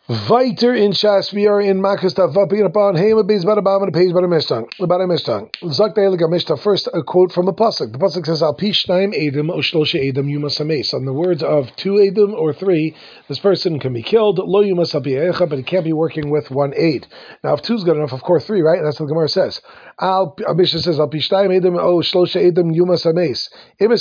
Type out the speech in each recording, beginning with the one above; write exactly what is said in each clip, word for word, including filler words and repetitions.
Weiter in Shas, we are in Makas Tavav, picking up on Hema Beis Barabam and Page Baramishtan. Baramishtan. Zakta Eliga Mishta. First, a quote from a pasuk. The pasuk says, "Al Pishnaim Edom O Shlosha Edom Yumas Hames." On the words of two Edom or three, this person can be killed. Lo Yumas Habiyecha, but he can't be working with one aid. Now, if two is good enough, of course three, right? That's what the Gemara says. Al Mishnah says, "Al Pishnaim Edom O Shlosha Edom Yumas Hames." If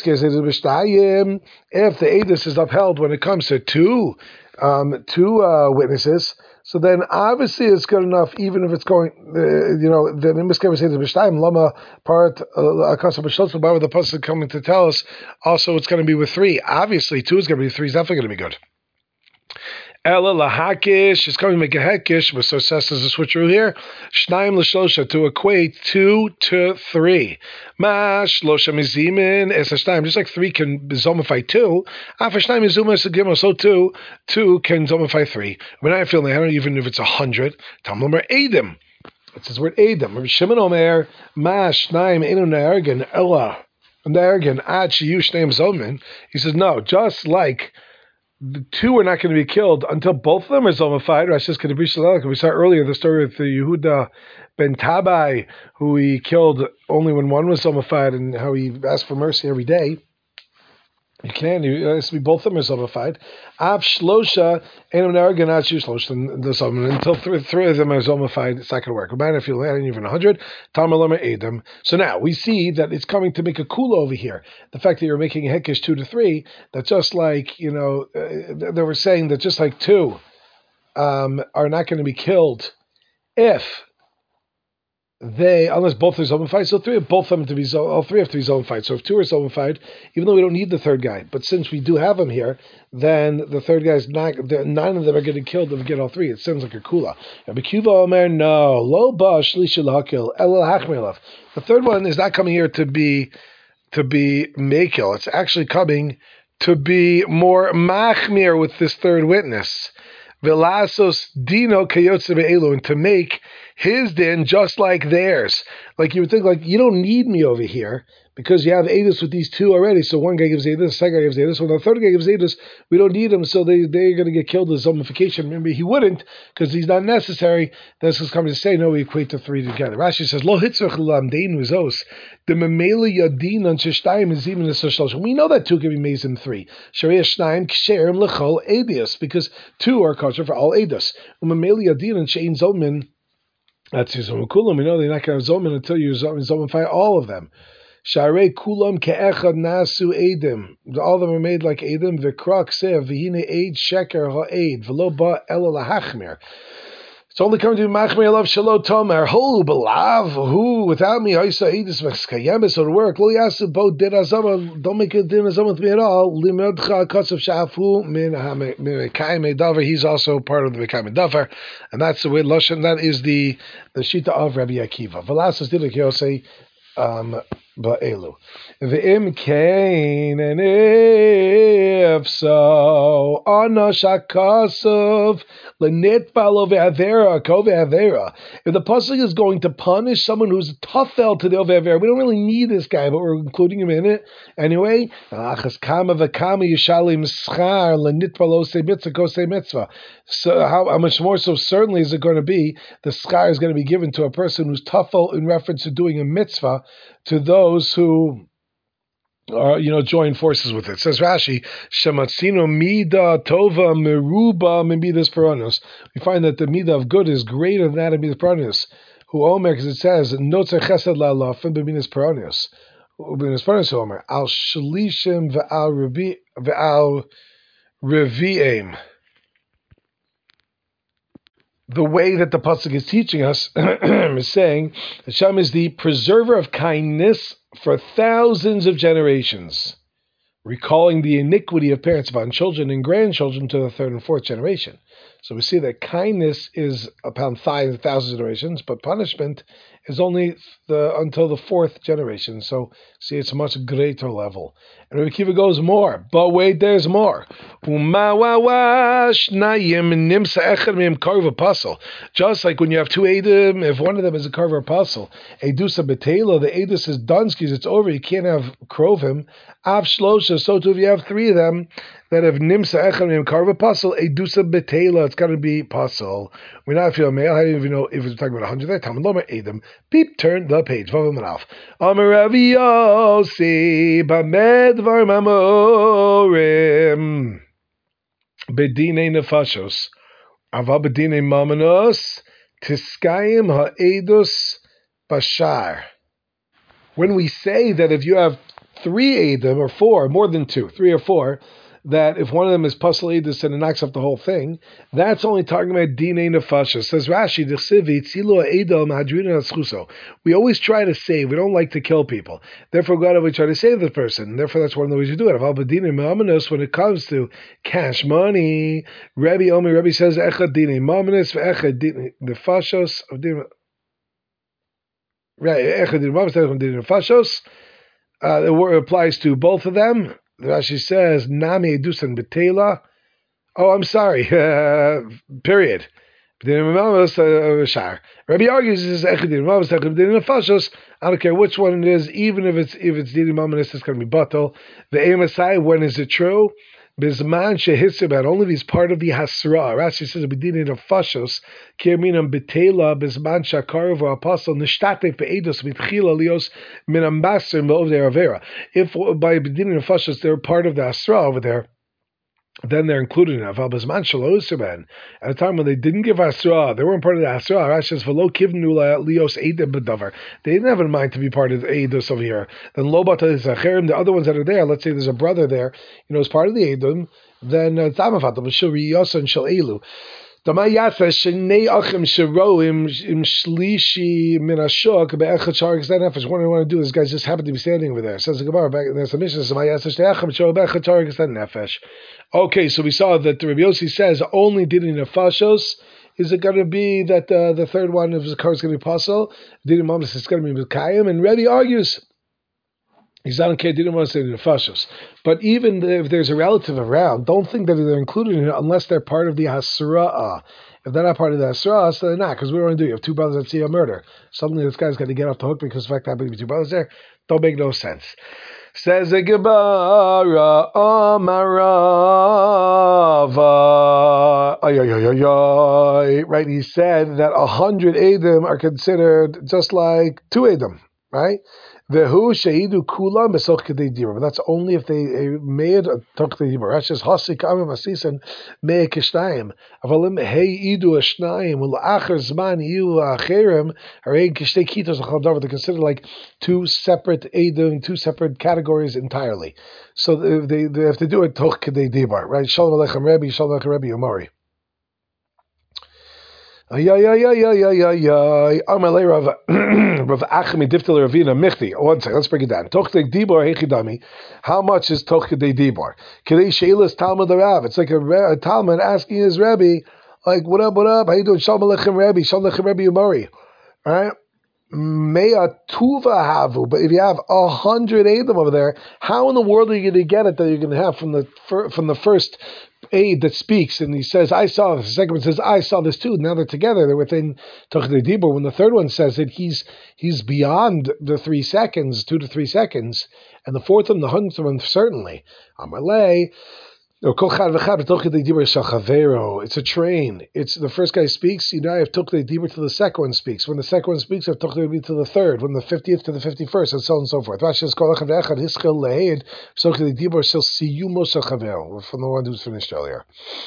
the edus is upheld when it comes to two. Um, two uh, witnesses, so then obviously it's good enough, even if it's going, uh, you know, the Nimbus say the B'shtayim Lama part Akasa B'Shlotz, why the pasuk coming to tell us also it's going to be with three. Obviously, two is going to be three. Is definitely going to be good. Ella lahakish is coming to make a hekish, but so says there's a switcheroo here. Shnaim l'shlosha to equate two to three. Ma shlosha mizimin es shnaim. Just like three can zomify two, after shnaim mizuma segimel, so two two can zomify three. When I feel like I don't even if it's a hundred. Tamlum or edim. It's this word edim. Shimon Omer ma shnaim enu ne'ergen ella ne'ergen ad shiyu shneim zomin. He says no, just like. The two are not going to be killed until both of them are zombified. We saw earlier the story of the Yehuda ben Tabai, who he killed only when one was zombified, and how he asked for mercy every day. You can, it has to be both of them are zombified. Av shlosha and narganat shlosha the zombie until three, three of them are zombified. It's not going to work. Imagine if you land even a hundred. Tamalama Adam. So now we see that it's coming to make a kula over here. The fact that you're making a hekish two to three, that just like you know, uh, they were saying that just like two um, are not going to be killed if. They, unless both are zombified, so three of both of them to be all three have to be zombified. So if two are zombified, even though we don't need the third guy, but since we do have him here, then the third guy's not. None of them are getting killed if we get all three. It sounds like a kula. B'kuva Omer, no, lo ba shlisha lahakil el hachmelav. The third one is not coming here to be to be makil. It's actually coming to be more machmir with this third witness. Velasos dino kayotze be'elu, and to make his din just like theirs. Like you would think, like you don't need me over here because you have edus with these two already. So one guy gives edus, the second guy gives edus, when the third guy gives edus, we don't need him. So they they're going to get killed as zombification. Remember, he wouldn't because he's not necessary. This is coming to say no. We equate the three together. Rashi says lo hitzrach l'amdeinu zos the memela yadin on shishtayim is even a. We know that two can be made in three. Sharia shnayim ksherim lechol edus because two are kosher for all edus. Memela yadin and shein zomin. That's Yizom Kulam. We know they're not going to zomin until you zomify all of them. Sharei Kulam ke'echad nasu edim. All of them are made like edim. V'krak sev v'hine eid sheker ha'eid v'lo ba ela lahachmir. It's only coming to machmir love shalo tomer holu belav who without me ha'isa edis v'chkayemis or work lo yasu bo din azama. Don't make a din azama with me at all. Limodcha kotzav shafu min ha'mekayim davar. He's also part of the mekayim davar, and that's the way loshen. That is the the shita of Rabbi Akiva. Velasas did say. Um, Ba'elu. V'im kain, and if so, ana shakasov lenitfalo ve'avera ko ve'avera. If the pasuk is going to punish someone who's tafel to the ve'avera, we don't really need this guy, but we're including him in it anyway. Achas kama v'kama yishalim schar lenitfalo se mitzvah ko se mitzvah. So how, how much more so certainly is it going to be the schar is going to be given to a person who's tafel in reference to doing a mitzvah to those who are, you know, join forces with it. It says Rashi, Shematzino mida tova meruba midas paranos. We find that the midah of good is greater than that of midas paranos. Who omer, because it says notzer chesed la'alafim b'midas paranos. B'midas paranos omer al shlishim ve'al ve'al revi'im. The way that the pasuk is teaching us is saying Hashem is the preserver of kindness for thousands of generations, recalling the iniquity of parents upon children and grandchildren to the third and fourth generation. So we see that kindness is upon thousands of generations, but punishment is only the, until the fourth generation. So see, it's a much greater level. And Rabbi Akiva goes more, but wait, there's more. Just like when you have two Edim, if one of them is a carver apostle, Edusa Betela, the Edus is Dunskis, it's over, you can't have Krovim. Av Shlosha, so too if you have three of them, that if Nimsa Echad Mem Karva Puzzle, Edusa Betela, it's got to be Puzzle. We're not feeling male. I don't even know if it's talking about one hundred there. Talmud Lomer Edom. Peep, turn the page. Vav Manaf. Amar Ravi Yossi, Bamed Var Mamorim. Bedine Nefashos. Ava Bedine Mamanos. Tiskayim Ha'edus Bashar. When we say that if you have three Edom, or four, more than two, three or four, that if one of them is Pasal Edus and it knocks up the whole thing, that's only talking about Dinei Nefasha. Says Rashi, we always try to save, we don't like to kill people. Therefore, God, we try to save the person. Therefore, that's one of the ways you do it. When it comes to cash money, Rabbi Omer, Rabbi says, Echad Dinei Mamanis, Echad Dinei Nefashos, right, Echad Dinei Mamanis, Echad Dinei Nefashos. Uh, the word applies to both of them. Rashi says, Nami Edusan Betela. Oh, I'm sorry. Uh, period. Rabbi argues, he says, I don't care which one it is, even if it's if it's Didi Mamanis, it's going to be Batal. The Amasai, when is it true? Bizman shehitzibad, only if he's part of the Hasra. Rashi says, B'dini Nefashos, Kirminam Betela, Bizman Shakarav, Apostle, Nishtate Pe'edos, Mitchila Lios, Minambaster, Me'ovdei Avera. If by B'dini Nefashos they're part of the Hasra over there, then they're included in it. At a time when they didn't give Asra, they weren't part of the Asra. Rashi says, "V'lo kivnu lios eidim b'davar." They didn't have in mind to be part of the Eidos over here. Then lo bata zacherim, the other ones that are there. Let's say there's a brother there, you know, as part of the Eidim. Then tzamafatam v'shil riyosa and shel elu. What do you want to do? This guy just happened to be standing over there. Says the Gemara back there's a mission. Okay, so we saw that the Rabbi Yossi says only did in nefashos. Is it going to be that uh, the third one of the car is going to be possible? Did in mamas is going to be Mikayim, and Rebbe argues. He's not okay, didn't want to say the nefashos. But even if there's a relative around, don't think that they're included in it unless they're part of the hasra'ah. If they're not part of the hasra'ah, so they're not, because we don't want to do. You have two brothers that see a murder. Suddenly this guy's got to get off the hook because the fact that happened to be two brothers there don't make no sense. Says the Gemara, Amarava, ay, ay, ay, ay, ay. Right? He said that a hundred Edom are considered just like two Edom, right? Vehu sheidu kula mesoch kedei dibur. But that's only if they made a toch kedei dibur. That's just hasik amim asisan mei kishnayim. Avalim hey idu ashnayim ulaacher zman iu acherim harei kishtei kitos achadavar. They're considered like two separate edom, two separate categories entirely. So they they have to do it toch kedei dibur, right? Shalom aleichem Rebbe, Shalom aleichem Rebbe Yomari. Ay ay ay ay ay ay ay ay. Amalei Rav Rav Achmi Diftel Ravina Michti. One second, let's break it down. Tochtei Dibor Hechidami. How much is Tochtei Dibor? Kedei Sheilas Talmud Rav. It's like a, a Talmud asking his Rebbe, like, what up, what up? How you doing? Shalom aleichem Rebbe, Shalom aleichem Rebbe Yomari. All right. Mea tuva havu, but if you have a hundred Edom over there, how in the world are you going to get it that you're going to have from the from the first aid that speaks and he says, I saw this. The second one says, I saw this too. Now they're together, they're within Tochdei Dibur. When the third one says that he's he's beyond the three seconds, two to three seconds, and the fourth one, the hundredth one, certainly. Amalei. It's a train. It's the first guy speaks, you now have Tochdei Dibur till the second one speaks. When the second one speaks, you have Tochdei Dibur to the third. When the fiftieth to the fifty-first, and so on and so forth. From the one who's finished earlier.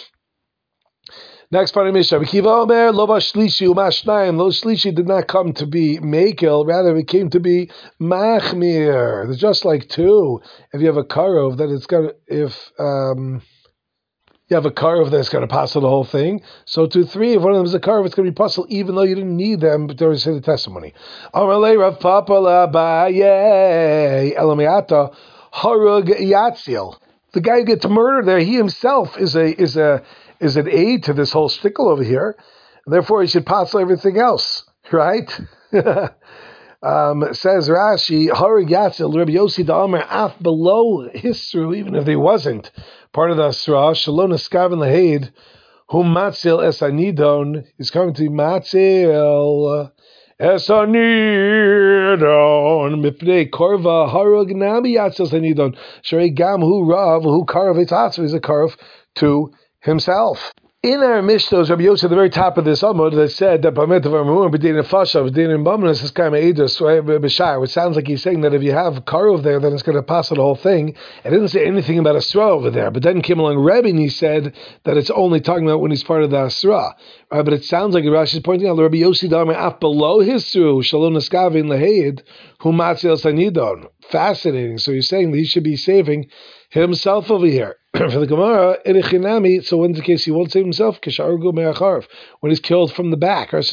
Next part of Mishnah. Kiva Omer, Lo Shlishi Umashnayim. Lo Shlishi did not come to be Mekel, rather it came to be Machmir. There's just like two. If you have a karov, then it's gonna if um you have a karov that's gonna passel the whole thing. So to three, if one of them is a karov, it's gonna be passel, even though you didn't need them to say the testimony. Amalei Rav Papa Labaye Elamiata Harug Yatzil. The guy who gets murdered there, he himself is a is a is an aid to this whole stickle over here. And therefore, he should pass everything else, right? um, says Rashi, Harig Yatzil, Rabbi Yossi Da'amer, af below Hisru, even if they wasn't part of the Asra, Shalom Eskav and Lahaid, whom Matzil es Anidon is coming to Matzil Esanidon mipnei korva harug nami yatzos anidon. Shrei gam hu rav hu karv etatzu is a karv to himself. In our Mishnahs, Rabbi Yosef at the very top of this Amud that said that Bamet of Armurim, B'din Fasha, B'din in Bamnas is kind of Edus, B'shar, which sounds like he's saying that if you have Karov there, then it's going to pass the whole thing. It didn't say anything about Asra over there, but then came along Rebbe and he said that it's only talking about when he's part of the Asra. Right? But it sounds like Rashi is pointing out that Rabbi Yosef Dama af below his Sru, Shalom Naskavin Leheid, Hu Matzil Sanidon. Fascinating. So he's saying that he should be saving himself over here. For the Gemara, Erichinami, so in the case he won't save himself, when he's killed from the back. Now,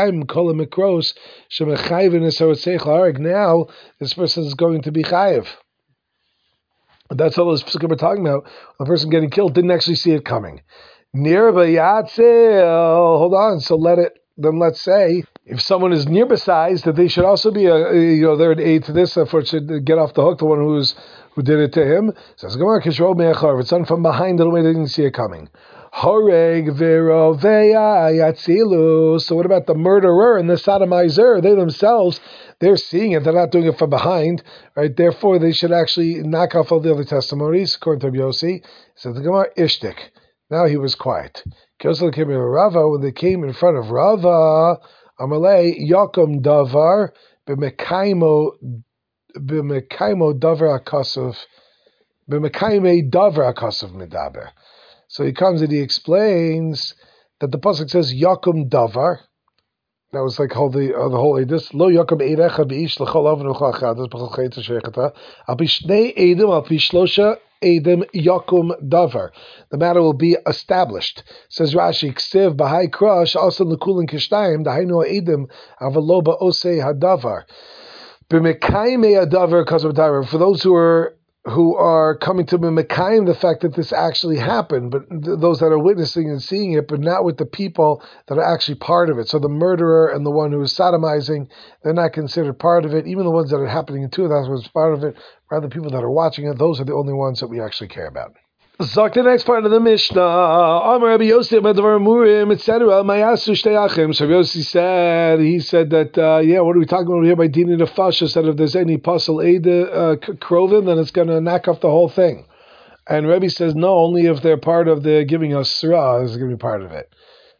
this person is going to be chayiv. That's all this we're talking about. The person getting killed didn't actually see it coming. Hold on, so let it, then let's say, if someone is near besides, that they should also be, a, you know, they're an aid to this, for it should get off the hook, the one who's who did it to him. Says Gemara, Kishro Me'achar, it's done from behind the way they didn't see it coming. Horeg Veroveya Yatzilu. So what about the murderer and the sodomizer? They themselves, they're seeing it, they're not doing it from behind, right? Therefore, they should actually knock off all the other testimonies, according to Yossi. Says the Gemara, Ishtik. Now he was quiet. Rava, when they came in front of Rava, Amalei Yakum Davar B'Mekaimo B'Mekaimo Davar Akasov B'Mekaime Davar Akasov Medaber. So he comes and he explains that the pasuk says Yakum Davar. That was like all the uh, the whole edus. Lo Yakum Eirecha B'ish L'Chol Avon U'Chachad. That's B'Chol Chayt Shechata. Al Pi Shnei Eidim Al Pi Shlosha Eidim Yakum Davar. The matter will be established. Says Rashi, Ksiv B'Hai Krush also L'Kulin Kishtayim Dahainu Eidim Avaloba Osei Hadavar. B'Mekaime Hadavar Kasam Davar. For those who are who are coming to B'Mekaim the fact that this actually happened, but th- those that are witnessing and seeing it, but not with the people that are actually part of it. So the murderer and the one who is sodomizing, they're not considered part of it. Even the ones that are happening to, that's what's part of it. Rather, the people that are watching it, those are the only ones that we actually care about. Zok the next part of the Mishnah. Amar Rabbi Yossi Medavar Murim, et cetera. Mayasu Shtei Achim. So Rabbi Yossi said, he said that, uh, yeah, what are we talking about here by Dini Nefashos? That if there's any puzzle aid uh, krovim, then it's going to knock off the whole thing. And Rabbi says, no, only if they're part of the giving us surah is going to be part of it.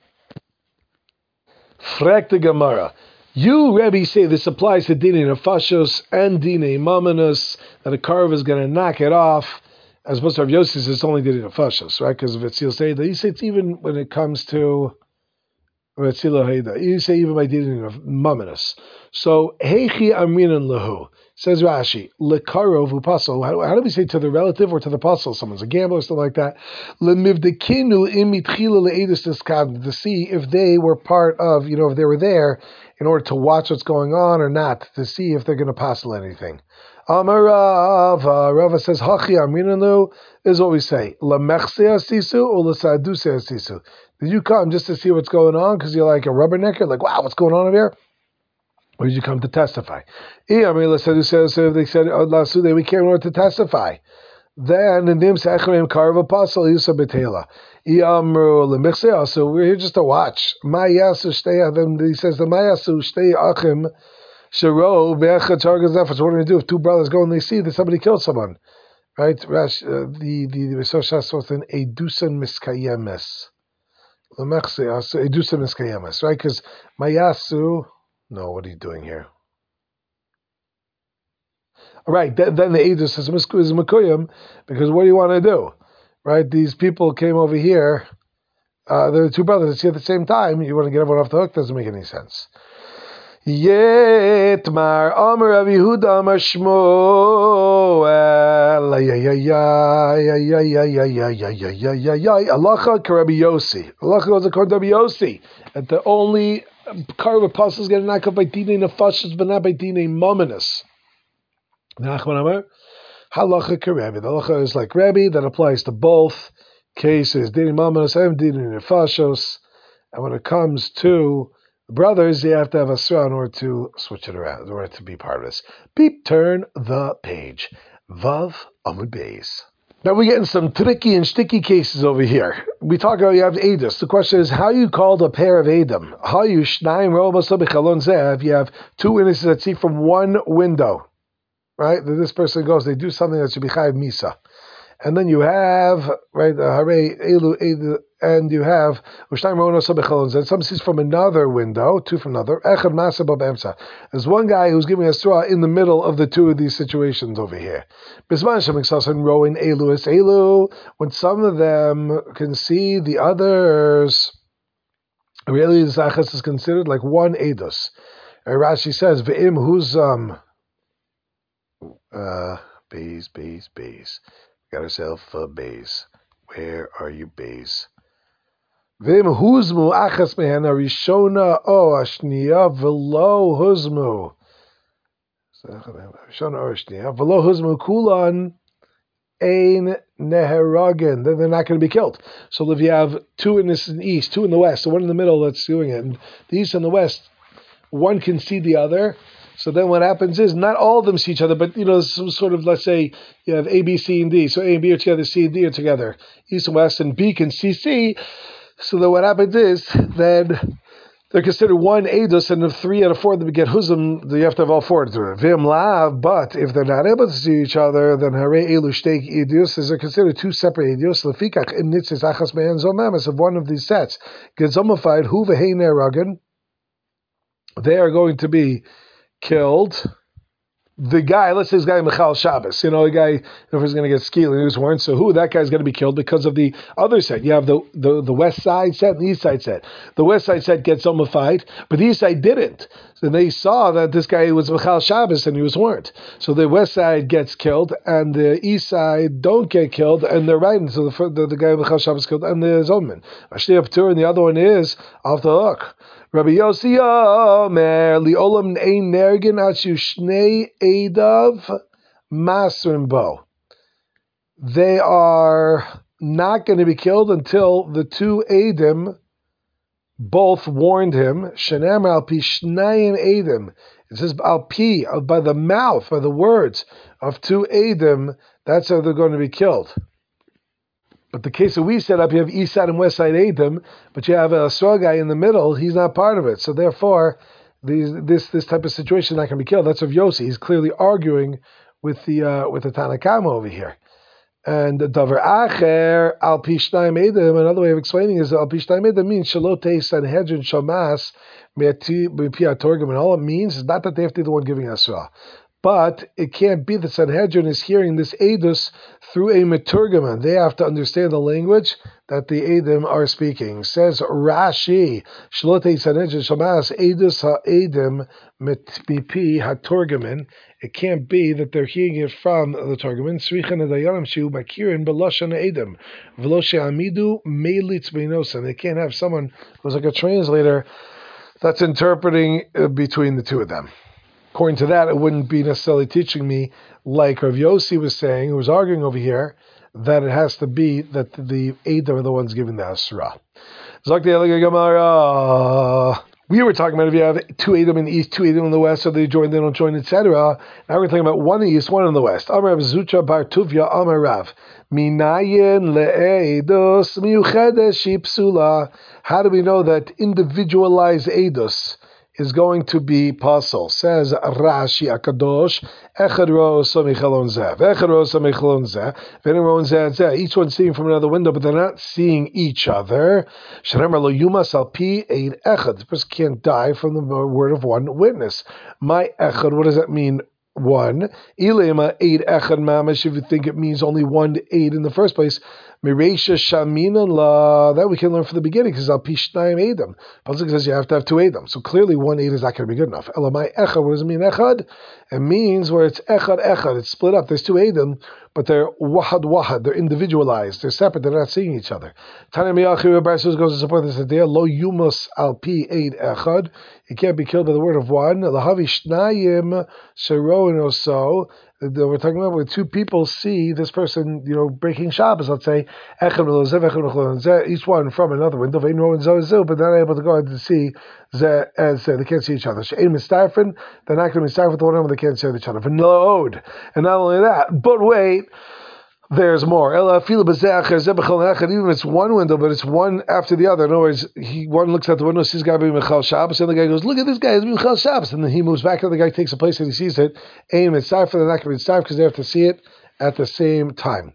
Frek the Gemara. You, Rebbe, say this applies to Dini Nefashos and Dini Mamanus, that a carve is going to knock it off. As opposed to Rav Yossi says, it's only Dini Nefashos, right? Because of Etzil Seida. You say it's even when it comes to Etzil Heida. You say even by Dini Mamanus. So, Heichi Amrinan Lahu. Says Rashi, Lekarov Upaso. How, how do we say to the relative or to the apostle? Someone's a gambler or something like that. Lemivdekinu imitchila leedus diskad, to see if they were part of, you know, if they were there in order to watch what's going on or not, to see if they're going to passel anything. Amarava. Rava says, Hachi Amrinanu is what we say. Lamechse asisu or lasaduse asisu. Did you come just to see what's going on because you're like a rubbernecker? Like, wow, what's going on over here? Or did you come to testify? If they said, we came in order to testify. Then, in Dim Sechrim Karva Apostle, Yusa Betela. So we're here just to watch. Mayasu Shtei, then he says, the Mayasu Shtei Achim Sharo Be'echat Targaz Nefesh. What are we going to do if two brothers go and they see that somebody killed someone? Right? Rash, uh, the the the Mesoshas was an Edusan Miskayemes. Lemechse, Edusan Miskayemes. Right? Because Mayasu. No, what are you doing here? All right, then, then the Eidos says, is Mekuyim, because what do you want to do? Right, these people came over here, uh, there are two brothers that see at the same time, you want to get everyone off the hook, doesn't make any sense. Yetmar Amar Rav Yehuda Amar Shmuel ya ya ya ya ya ya ya ya ya ya ya ya ya Alacha K'Rabbi Yossi. Alacha was according to Rabbi Yossi, and the only carve apostle is going to knock up by Dinei Nefashos, but not by Dinei Mamanus. Nachman Amar Halacha K'Rabbi. The halacha is like Rabbi, that applies to both cases, Dinei Mamanus and Dinei Nefashos. And when it comes to brothers, you have to have a surah in order to switch it around, in order to be part of this. Beep, turn the page. Vav Amud Beis. Now we're getting some tricky and sticky cases over here. We talk about you have Eidos. The question is, how you called a pair of Eidim? How you Shnaim Romasah B'Chalon Zeh? If you have two witnesses that see from one window, right? That this person goes, they do something that should be Chayiv Misa. And then you have, right, Hare Elu Eidu, and you have Ushnaim Romasah B'Chalon Zeh. Some sees from another window, two from another. Echad Masa B'Emsa. There's one guy who's giving a straw in the middle of the two of these situations over here. Bisman Shemiksasan Roin Elu is Elu. When some of them can see the others, really the Zachas is considered like one Eidos. Rashi says, Ve'im who's um uh bees, bees, bees. Got yourself a bees. Where are you, bees? Vim huzmu achas mehen arishona o ashniya velo huzmu. Arishona o ashniya velo huzmu kulan ein neheragen. Then they're not going to be killed. So if you have two in the east, two in the west, so one in the middle that's doing it, and the east and the west, one can see the other. So then what happens is not all of them see each other, but, you know, some sort of, let's say you have A, B, C, and D. So A and B are together, C and D are together. East and West, and B can see C. So then what happens is then they're considered one Eidos, and if three out of four of them get Huzim, you have to have all four to do it. Vim Lav, but if they're not able to see each other, then Hare Elu Shteik Eidos is considered two separate Eidos. Lefikach in Nitzis Achas Me'en Zomamas, of one of these sets gets zomified, Hu V'hei Neragan, they are going to be killed. The guy, let's say this guy Michal Shabbos, you know, the guy, if he's going to get skilled and he was warned, so who, that guy's going to be killed because of the other set. You have the, the, the west side set and the east side set. The west side set gets zombified, but the east side didn't. So they saw that this guy was Michal Shabbos and he was warned. So the west side gets killed and the east side don't get killed, and they're right. So the, the, the guy Michal Shabbos killed and the Zomman. Ashli Aptur, and the other one is off the hook. Rabbi Yossi Omer Liolam Ein Nergin Achu Shnei Eidav Masrim Bo. They are not going to be killed until the two Eidim both warned him. Shenem Al Pi Shnayim Eidim. It says Al Pi, by the mouth, by the words of two Eidim. That's how they're going to be killed. But the case that we set up, you have east side and west side Eidim, but you have a straw guy in the middle, he's not part of it. So therefore, these, this this type of situation is not going to be killed. That's of Yossi. He's clearly arguing with the uh, with the Tanakama over here. And the Davar Acher, Al Pi Shnayim Eidim, another way of explaining is Al Pi Shnayim Eidim means Shalote Sanhedrin Shamas Me'ati B'Pi HaTorgim, and all it means is not that they have to be the one giving Asra. But it can't be that Sanhedrin is hearing this Eidos through a Meturgaman. They have to understand the language that the Eidim are speaking. Says Rashi, Shlotei Sanhedrin Shamas Eidos HaEidim Mipi HaTorgaman. It can't be that they're hearing it from the Torgaman. Srichan Adayanim Shu Makirin Beloshan Eidim Velo She'amidu Meilitz Beinosan. They can't have someone who's like a translator that's interpreting between the two of them. According to that, it wouldn't be necessarily teaching me, like Rav Yossi was saying, who was arguing over here, that it has to be that the Eidim are the ones giving the Asra. We were talking about if you have two Eidim in the east, two Eidim in the west, so they join, they don't join, et cetera. Now we're talking about one in the east, one in the west. Amar Rav Zutra Bar Tuvia Amar Rav. Minayin le'eidos miuchedes shipsula. How do we know that individualized Eidos is going to be puzzle? Says Rashi Akadosh, Echad Rosa Michalon Zeh, Echad Rosa Michalon Zeh, Veneron Zeh Zeh. Each one seeing from another window, but they're not seeing each other. Sharemar Lo Yumas Al Pi Eid Echad. The person can't die from the word of one witness. My Echad, what does that mean? One. Ilema Eid Echad Mamash, if you think it means only one Eid in the first place. Mireisha Shaminan La, that we can learn from the beginning, because Al Pishnayim Eidim. Pasuk says you have to have two Eidim. So clearly one Eid is not going to be good enough. Elamai Echad, what does it mean Echad? It means where it's Echad Echad, it's split up. There's two Eidim, but they're Wahad Wahad, they're individualized, they're separate, they're not seeing each other. Tanya Miyachi Barsus goes to support this idea. Lo Yumas Al Pi Eid Echad. You can't be killed by the word of one. Lahavi Shnayim Sheroin or so. We're talking about where two people see this person, you know, breaking Shabbos, let's say, each one from another window, but they're not able to go out to see, as they can't see each other. They're not going to be starved with the one another, they can't see each other. And not only that, but wait, There's more. Ela afilu b'zeh acher, zeh b'chol echad. Even if it's one window, but it's one after the other. In other words, he one looks at the window, sees guy being Michal Shabbos, and the guy goes, "Look at this guy, he's Michal Shabbos," and then he moves back, and the guy takes a place and he sees it. Aim it's time for the not going to be time because they have to see it at the same time.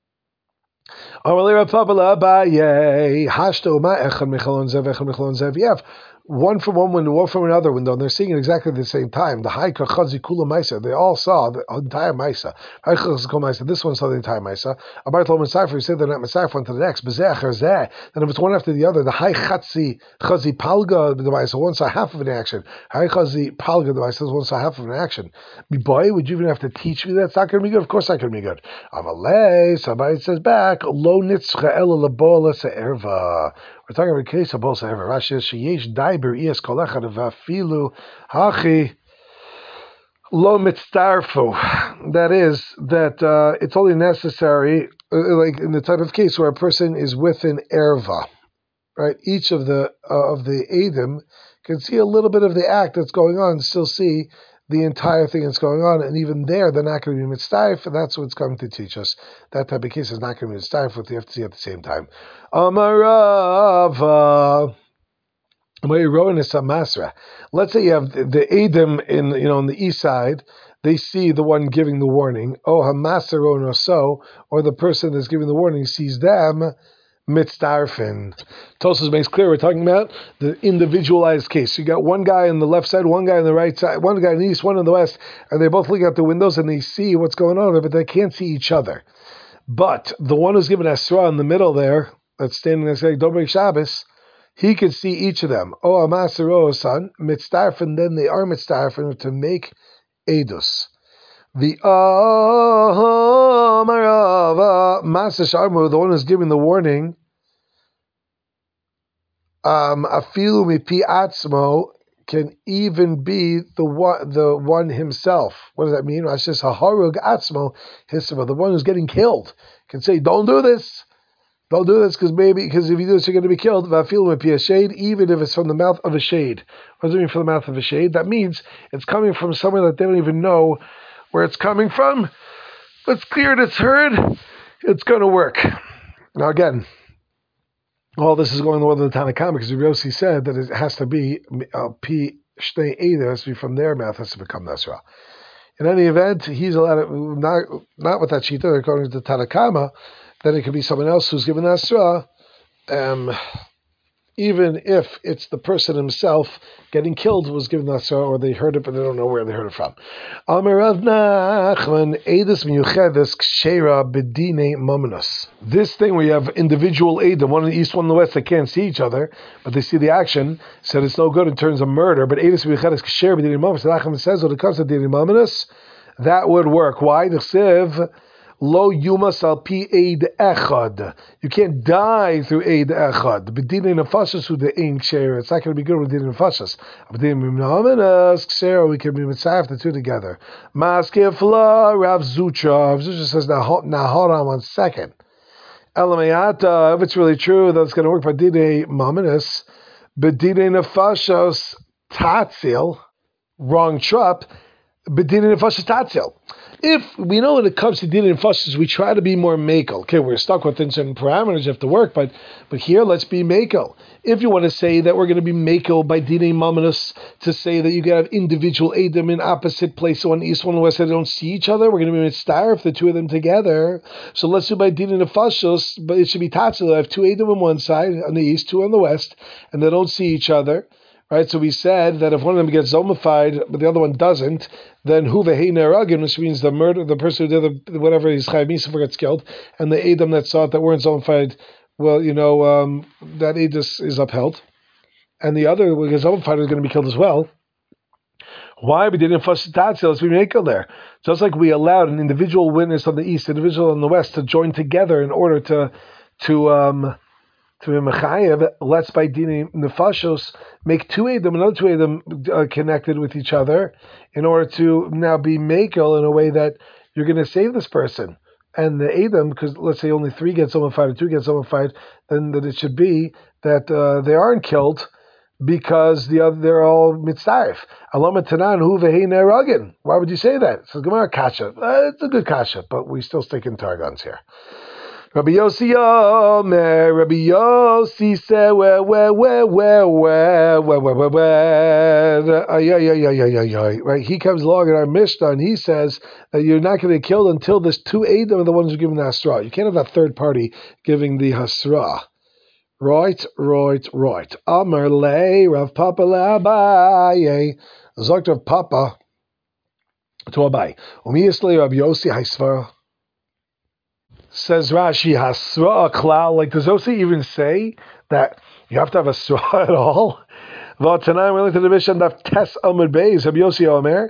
You have one from one window, one from another window, and they're seeing it exactly at the same time. The Haika Chazi Kula Maisa, they all saw the entire Maisa. This one saw the entire Maisa. Abar told Mitzayfer, he said they're not Mitzayfer, one to the next. And if it's one after the other, the Hai Chazi Chazi Palga the Maisa, one saw half of an action. Hai Chazi Palga the Maisa, one saw half of an action. Boy, would you even have to teach me that? It's not going to be good. Of course, not going to be good. Amalei, somebody says back, Lo Nitzcha Ela Labola Se'erva. We're talking about a case of both sides. Rashi says, "Sheyesh daiber ies kol echad v'afilu hachi lo mitzdarfu." That is, that uh, it's only necessary, uh, like in the type of case where a person is with an erva, right? Each of the uh, of the edim can see a little bit of the act that's going on, and still see the entire thing that's going on, and even there, they're not going to be mitzdarf, and that's what it's coming to teach us. That type of case is not going to be mitzdarf, what you have to see at the same time. Amarava. Let's say you have the Edom in you know on the east side, they see the one giving the warning. Oh, Hamasaron or so, or the person that's giving the warning sees them. Mitzdarfin. Tosfos makes clear we're talking about the individualized case. You got one guy on the left side, one guy on the right side, one guy in the east, one in the west, and they both look out the windows and they see what's going on there, but they can't see each other. But the one who's given Esra in the middle there, that's standing there saying, "Don't break Shabbos," he can see each of them. Oh, Amasero, son, mitzdarfin, then they are mitzdarfin to make edus. The Amarava Masash Armu, the one who's giving the warning, um, Afilu mipi atzmo, can even be the one, the one himself. What does that mean? Rashi says Haharug atzmo hisma, the one who's getting killed, can say, "Don't do this, don't do this, because maybe because if you do this, you're going to be killed." Vafilu mipi a shade, even if it's from the mouth of a shade. What does it mean from the mouth of a shade? That means it's coming from somewhere that they don't even know where it's coming from, but it's clear it's heard, it's going to work. Now again, all this is going the way of the Tanakhama, because Yossi said that it has to be uh, P Shnei Eder, has to be from their mouth, has to become Nasra. In any event, he's allowed to, not, not with that Shita, according to the Tanakhama, then it could be someone else who's given Nasra, um, even if it's the person himself getting killed was given Nasra, or they heard it but they don't know where they heard it from. This thing where you have individual Edom, one in the east, one in the west, they can't see each other, but they see the action, said it's no good in terms of murder, but Edus Miyuchedes Ksher B'Dinei Mamonos, Rachman says when it comes to Dinei Mamonos, that would work. Why? Lo yumas al pi eid echad. You can't die through eid echad. B'dinei nefashos hu de'ein ksher. It's not going to be good with dinei nefashos. B'dinei mimnamenas ksher. We can be mitzayef the two together. Maskefla Rav Zutra. Rav Zutra says now, now hold on one second. Elamayata. If it's really true that it's going to work by dinei mamenas, b'dinei nefashos tatzil. Wrong trap. B'dinei nefashos tatzil. If we know when it comes to Dinei Nefashos, we try to be more makel. Okay, we're stuck within certain parameters, you have to work, but but here, let's be makel. If you want to say that we're going to be makel by Dinei Mamonos, to say that you can have individual Edom in opposite places, one east, one west, they don't see each other, we're going to be mitzdarf the two of them together. So let's do by Dinei Nefashos, but it should be tatzil. I have two Edom on one side, on the east, two on the west, and they don't see each other. Right, so we said that if one of them gets zomified, but the other one doesn't, then hu v'hei neragim, which means the murder, the person who did the, whatever is chayv misafar gets killed, and the edom that saw it that weren't zomified, well, you know, um, that edus is upheld, and the other who gets zomified is going to be killed as well. Why? We didn't fuss tatzil, let's be makel there. Just like we allowed an individual witness on the east, an individual on the west to join together in order to to um. to be mechayev, let's by dinei nefashos make two Edom, another two Edom uh, connected with each other in order to now be makel in a way that you're going to save this person. And the Edom, because let's say only three get zombified or two get zombified, then that it should be that uh, they aren't killed, because the other, they're all mitzaref. Aloma tanan hu v'hei neragin. Why would you say that? So Gemara kasha. Uh, it's a good kasha, but we still stick in targons here. Rabbi Yossi Omer, Rabbi Yossi said, where, where, where, where, where, where, where, where, where, yeah, yeah, yeah, yeah, yeah, yeah, right? He comes along in our Mishnah and he says that you're not going to be killed until there's two Eidim are the ones who are giving the Hasra. You can't have that third party giving the Hasra. Right, right, right. Amar le Rav Papa le Abaye. Zogt Rav Papa to Abaye. Umiyasle Rabbi Yossi Haisvara. Says Rashi, Hasra klal. Like, does Yossi even say that you have to have a Hasra at all? V'tanaim we're to the Mishnah of Tes Amud Beis. Rabbi Yossi Omer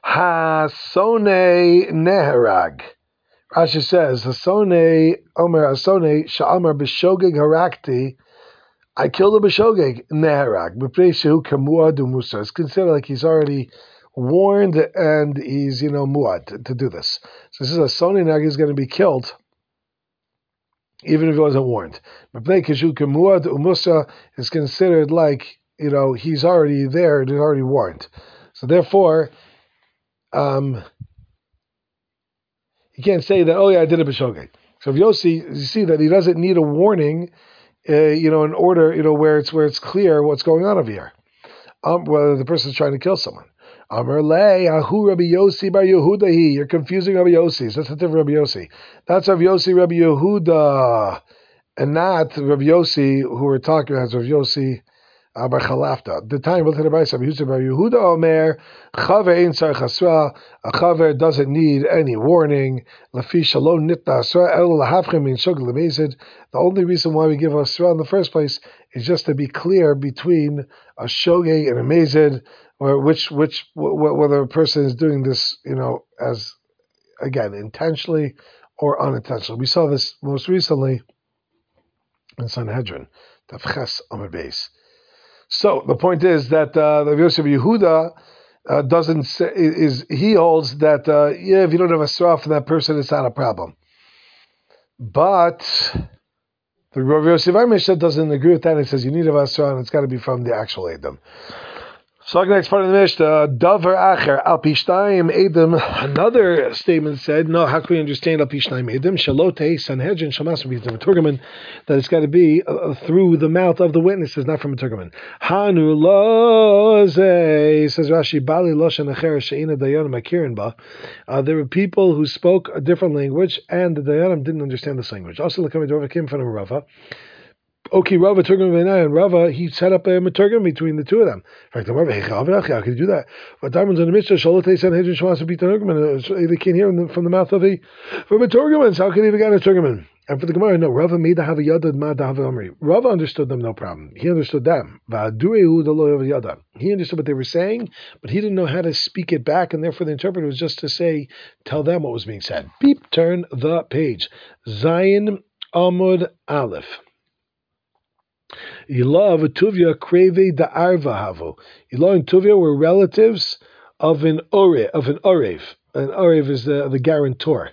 Hasone Neherag. Rashi says, Hasone Omer Hasone Sha'amar B'Shogeg Harakti. I killed a B'Shogeg Neherag. B'Prei Shehu Kamuad Umusa. It's considered like he's already warned and he's, you know, muad to, to do this. So this is a Hasone Neherag is going to be killed even if he wasn't warned. B'Prei Shehu Kamuad Umusa is considered like, you know, he's already there and he's already warned. So therefore, um, you can't say that, oh yeah, I did a b'shogeg. So if Yossi, you see that he doesn't need a warning, uh, you know, in order, you know, where it's where it's clear what's going on over here. Um, whether the person's trying to kill someone. Amar le ahu Rabbi Yossi bar Yehudahi. You're confusing Rabbi Yossi. That's a different Rabbi Yossi. That's Rabbi Yossi, Rabbi Yehuda, and not Rabbi Yossi who we're talking about. Rabbi Yossi. Bar Chalafta. The time we'll tell the Rabbi Yehuda Omer Chaver ein tzarich hasra. A chaver doesn't need any warning. Lafi shalom nitna hasra el lahavchem min shogeg lemezid. The only reason why we give hasra in the first place is just to be clear between a shogeg and a mezid, or which which whether a person is doing this, you know, as again intentionally or unintentionally. We saw this most recently in Sanhedrin. Tafches Amud Beis. So the point is that uh, the Yosef Yehuda uh, doesn't say, is he holds that uh, yeah, if you don't have a sraf for that person, it's not a problem. But the Rav Yosef Mishnah doesn't agree with that. He says you need a sraf and it's got to be from the actual Edom. So next part of the Mishnah, Davar Acher Al Pishtayim Edom. Another statement said, no, how can we understand Al Pishtayim Edom? Shalote Sanhedrin Shamas Turgaman, that it's got to be uh, through the mouth of the witnesses, not from a Turgaman. Hanu Loze says Rashi Bali Loshan Acher Sheina Dayanim Akirin Ba. There were people who spoke a different language, and the Dayanim didn't understand this language. Also, the coming Rava came from Rava. Okay, Rava Turgam and Rava, he set up a Turgam between the two of them. In fact, Rava, how could you do that? But diamonds in the Mishnah, Shalotei Sanhedrin Shmas beat the Turgam. They can't hear from the mouth of a from a Turgaman. How could he even get a Turgaman? And for the Gemara, no, Rava made the Havayadad Ma the Havamri. Rava understood them, no problem. He understood them. He understood what they were saying, but he didn't know how to speak it back, and therefore the interpreter was just to say, tell them what was being said. Beep, turn the page. Zayin Amud Aleph. Ilah and Tuvia kreve da arva havo. Ilah and Tuvia were relatives of an ore, of an orev. An orev is the, the guarantor.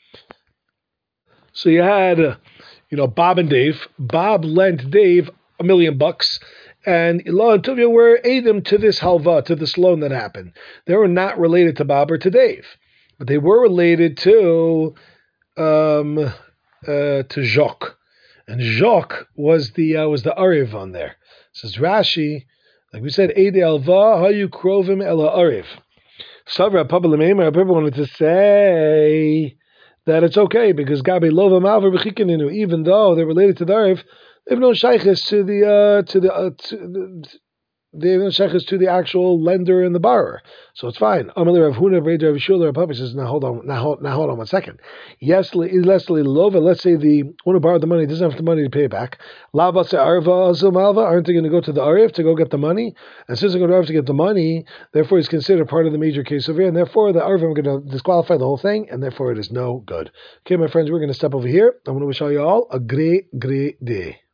So you had, uh, you know, Bob and Dave. Bob lent Dave a million bucks, and Ilah and Tuvia were aiding to this halva, to this loan that happened. They were not related to Bob or to Dave, but they were related to um, uh, to Jacques. And Jacques was the uh, was the Ariv on there. Says Rashi, like we said, Eide Alva, how you krovim ela Ariv. Savra Papa Lemeimer, Papa wanted to say that it's okay because Gabi Lova Malva Bechikininu, even though they're related to the Ariv, they have no shaykhs to the uh, to the uh, to the they have no shaykhs to the actual lender and the borrower, so it's fine. Amalei Rav Huna Rav Shula Papa says, now hold on, now hold, now hold on one second. Yes, Leslie Lova. Let's say the one who borrowed the money doesn't have the money to pay it back. Lava Arva Azumalva, aren't they going to go to the Arif to go get the money? And since they're going to have to get the money, therefore he's considered part of the major case over here, and therefore the Arif are going to disqualify the whole thing, and therefore it is no good. Okay, my friends, we're going to step over here. I want to wish all you all a great, great day.